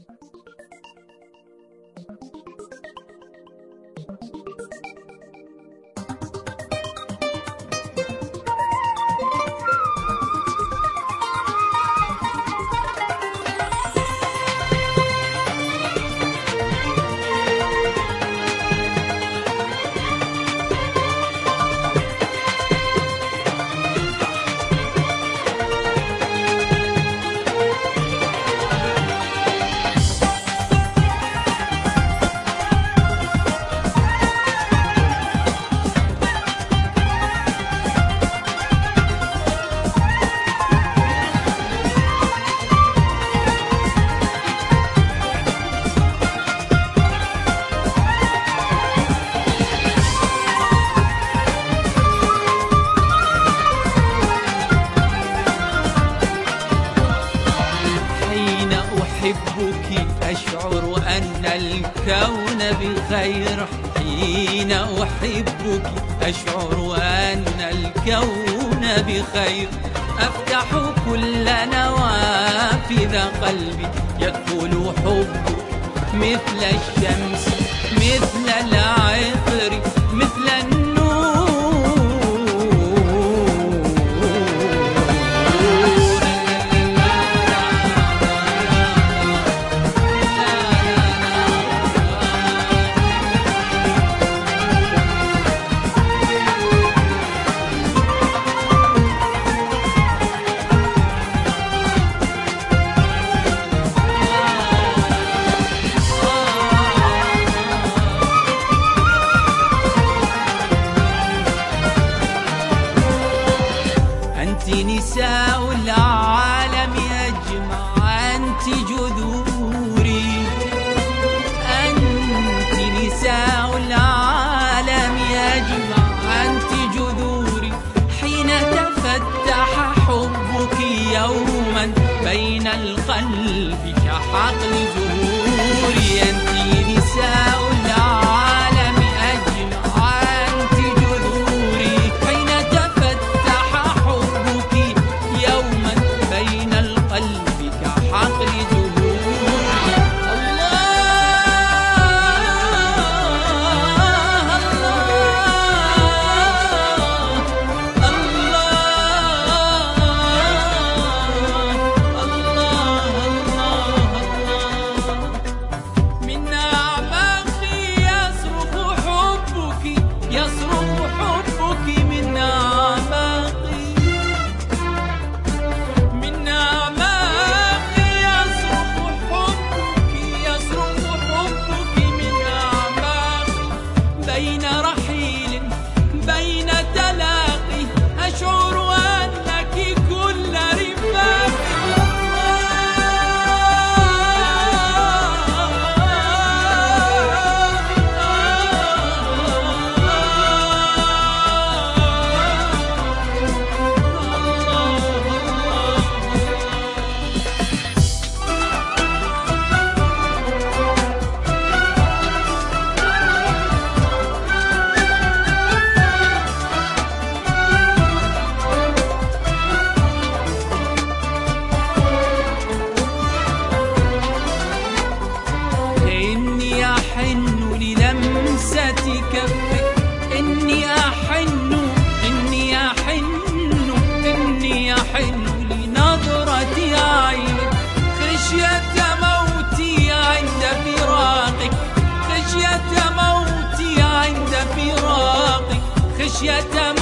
أحبك أشعر أن الكون بخير. حين أحبك أشعر أن الكون بخير. أفتح كل نوافذ قلبي يدخل حبك مثل الشمس مثل العطر مثل النور. نساء العالم أجمع أنت جذوري. أنت نساء العالم أجمع أنت جذوري. حين تفتح حبك يوما بين القلب كحقل زهوري. أنت نساء العالم أجمع أنت جذوري. حين تفتح حبك يوما بين القلب كحقل زهوري. خشية